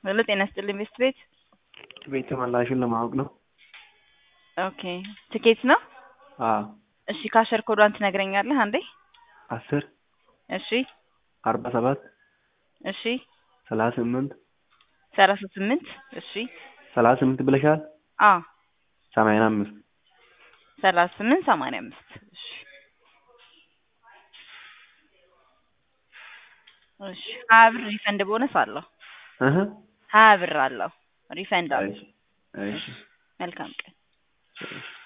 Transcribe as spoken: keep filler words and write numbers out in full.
ማለት ጤና ይስጥልኝ ቤስት ቤት ቤት ተመላሹን ለማወቅ ነው። ኦኬ ትኬት ነው? አዎ። እሺ ካሸር ኮዷን ትነግረኛለህ አንዴ? አስር እሺ አርባ ሰባት እሺ ሰላሳ ስምንት ሰላሳ ስምንት እሺ ሰላሳ ስምንት ብለሻል? አዎ ሰማንያ አምስት ሰላሳ ስምንት ሰማንያ አምስት እሺ እሺ ሀያ ብር ሪፈንድ ቦነስ አለው። እህ ሀያ ብር አለው ሪፈንድ አለው። እሺ እሺ መልካም ቀን። እሺ